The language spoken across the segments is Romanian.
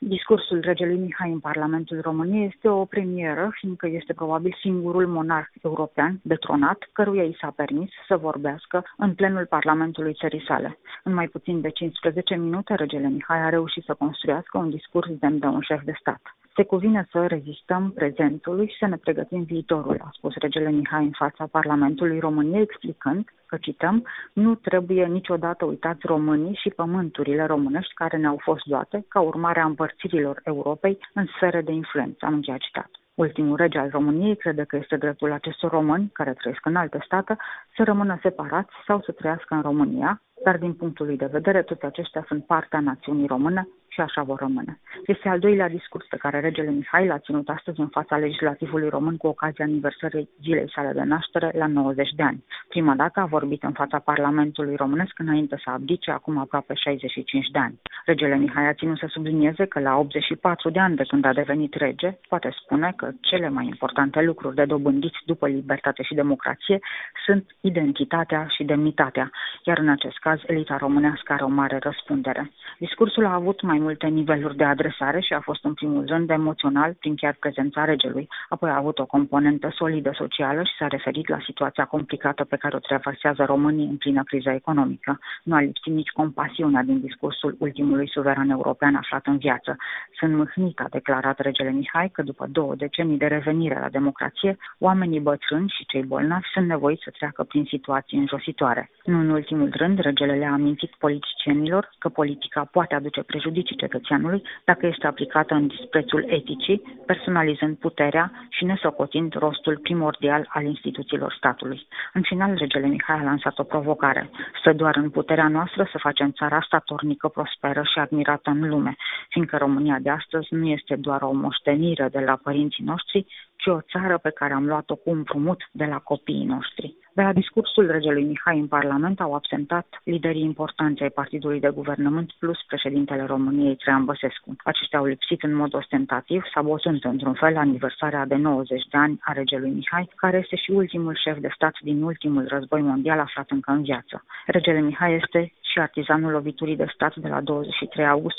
Discursul regelui Mihai în Parlamentul României este o premieră, fiindcă este probabil singurul monarh european detronat căruia i s-a permis să vorbească în plenul Parlamentului țării sale. În mai puțin de 15 minute, regele Mihai a reușit să construiască un discurs demn de un șef de stat. Se cuvine să rezistăm prezentului și să ne pregătim viitorul, a spus regele Mihai în fața Parlamentului României, explicând că, cităm, nu trebuie niciodată uitați românii și pământurile românești care ne-au fost luate ca urmare a împărțirilor Europei în sfere de influență, am încheiat citat. Ultimul rege al României crede că este dreptul acestor români, care trăiesc în alte state, să rămână separați sau să trăiască în România, dar din punctul lui de vedere, toți aceștia sunt partea națiunii române și așa vor rămâne. Este al doilea discurs pe care regele Mihai l-a ținut astăzi în fața legislativului român cu ocazia aniversării zilei sale de naștere la 90 de ani. Prima dată a vorbit în fața Parlamentului românesc înainte să abdice, acum aproape 65 de ani. Regele Mihai a ținut să sublinieze că la 84 de ani de când a devenit rege, poate spune că cele mai importante lucruri de dobândit după libertate și democrație sunt identitatea și demnitatea, iar în acest caz elita românească are o mare răspundere. Discursul a avut mai multe niveluri de adresare și a fost în primul rând emoțional prin chiar prezența regelui, apoi a avut o componentă solidă socială și s-a referit la situația complicată pe care o traversează românii în plină criză economică. Nu a lipsit nici compasiunea din discursul ultimului suveran european aflat în viață. Sunt mâhnit, a declarat regele Mihai, că după 2 decenii de revenire la democrație, oamenii bătrâni și cei bolnavi sunt nevoiți să treacă prin situații înjositoare. Nu în ultimul rând, regele le-a amintit politicienilor că politica poate aduce prejudicii cetățeanului dacă este aplicată în disprețul eticii, personalizând puterea și nesocotind rostul primordial al instituțiilor statului. În final, regele Mihai a lansat o provocare. Stă doar în puterea noastră să facem țara statornică, prosperă și admirată în lume, fiindcă România de astăzi nu este doar o moștenire de la părinții noștri, ci o țară pe care am luat-o cu împrumut de la copiii noștri. De la discursul regelui Mihai în Parlament au absentat liderii importanți ai partidului de guvernământ plus președintele României, Traian Băsescu. Aceștia au lipsit în mod ostentativ, sabotând într-un fel aniversarea de 90 de ani a regelui Mihai, care este și ultimul șef de stat din ultimul război mondial aflat încă în viață. Regele Mihai este și artizanul loviturii de stat de la 23 august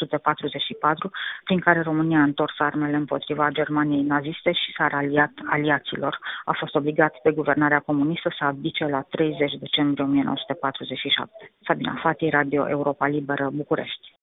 1944, prin care România a întors armele împotriva Germaniei naziste și s-a raliat aliaților. A fost obligat de guvernarea comunistă să abdice la 30 decembrie 1947. Sabina Fati, Radio Europa Liberă, București.